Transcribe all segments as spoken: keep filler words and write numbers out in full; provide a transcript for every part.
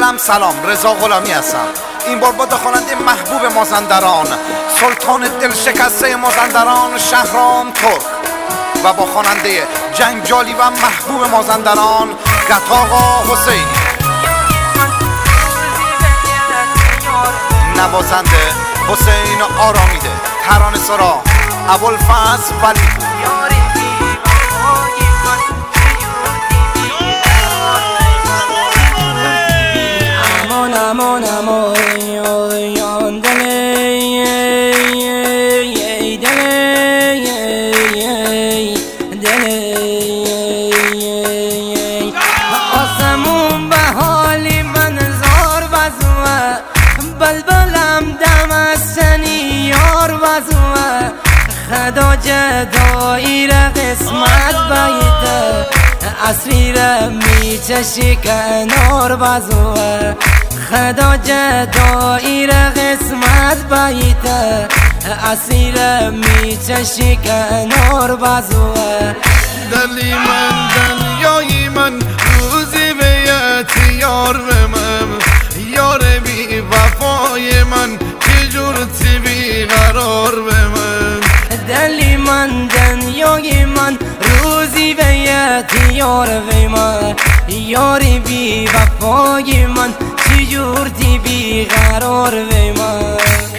عالم سلام، رضا غلامی هستم. این بار با خواننده محبوب مازندران، سلطان دل شکسته مازندران شهرام ترک و با خواننده جنجالی و محبوب مازندران قطاقا حسینی. نوازنده حسین آرامیده، ترانه سرا ابوالفضل ولی. امان امان یان دلی دلی دلی آسمون به حالی من زار وزوه، بلبلم دم از سنی یار وزوه، خدا جدایی را قسمت بیده، اسری را میچشی کنار وزوه، خدا جدایی را قسمت بیده، اسری را میچشی کنار وزوه. دلی من دنیای من روزی بیت یار بمم، یار بی وفای من چجور تی بی قرار بمم. دلی من دنیای من روزی بیت یار بمم، یاری بی وفای من چجور تی بی قرار بمم.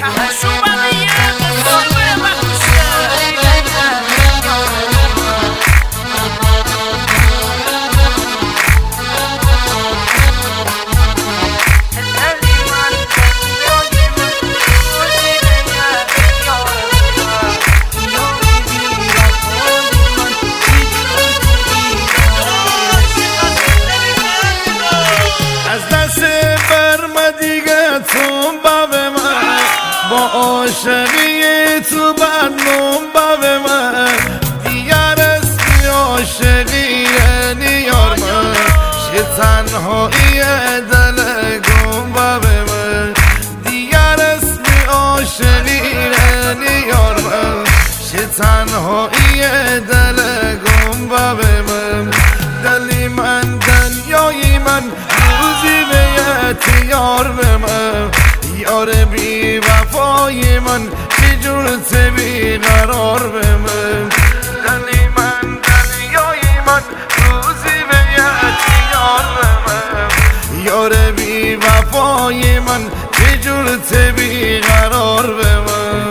عاشقی تو برنم به من دیگر اسمی عاشقی نیار من، چه تنهایی دل گم به من، دیگر اسمی عاشقی نیار من، چه تنهایی دل گم به من. دلی من دنیای من روزی بیت یار به من، یار بی وفای من چجور تی بی قرار بمم. دلی من دنیای من روزی بیت یار بمم، یار بی وفای من چجور تی بی قرار بمم.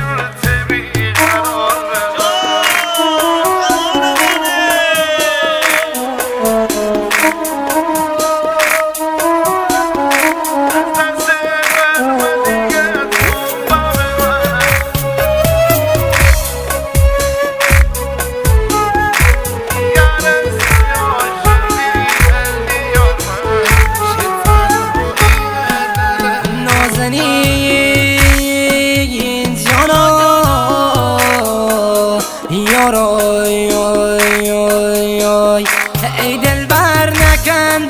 ای دل بر نکن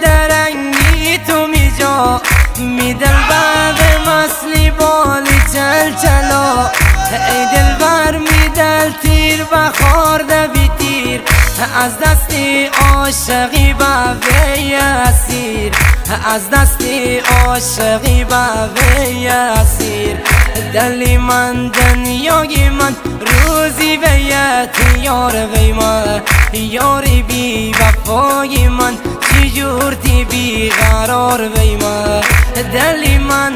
درنگی تو میجا، می دل بر مسلی بالی چل چلا، ای دل بر می دل تیر بخارده بی تیر، از دستی عاشقی با وی اسیر، از دستی عاشقی با وی اسیر. دلی من دنیای من روزی بیت یار وی من، یاری بی وفای من چجور تی بی قرار وی من. دلی من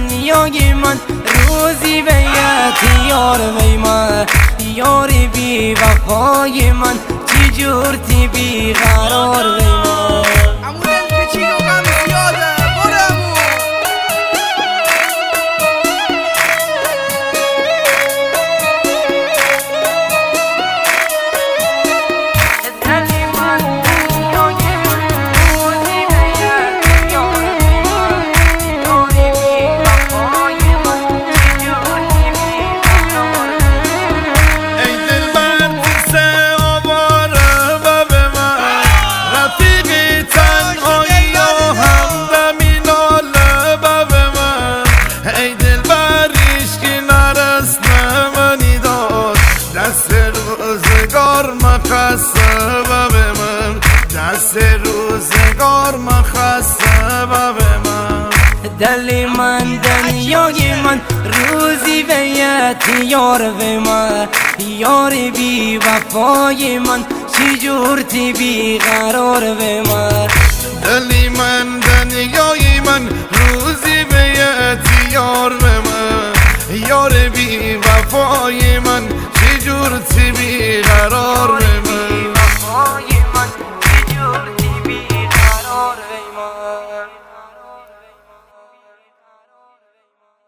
دنیای من روزی بیت یار وی من، یاری بی وفای من چجور تی بی قرار وی من. خسته به من، دست روزگار من خسته به من. دل من دنیای من روزی بیت یار به من یار بی وفای من چی جور تی بی قرار به من